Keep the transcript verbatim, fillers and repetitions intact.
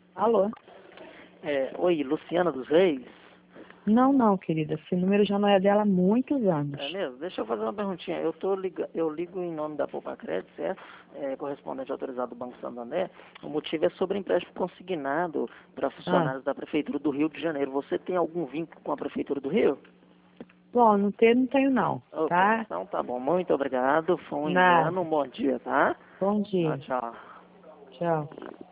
Alô? É, oi, Luciana dos Reis? Não, não, querida. Esse número já não é dela há muitos anos. É mesmo? Deixa eu fazer uma perguntinha. Eu, tô liga... eu ligo em nome da Poupa Crédito, certo? É, correspondente autorizado do Banco Santander. O motivo é sobre empréstimo consignado para Ah, funcionários da Prefeitura do Rio de Janeiro. Você tem algum vínculo com a Prefeitura do Rio? bom, não tenho, não tenho não, Ok, tá? então tá bom. Muito obrigado. Foi um engano. Nada. Um bom dia, tá? Bom Tchau, dia. tchau. Tchau.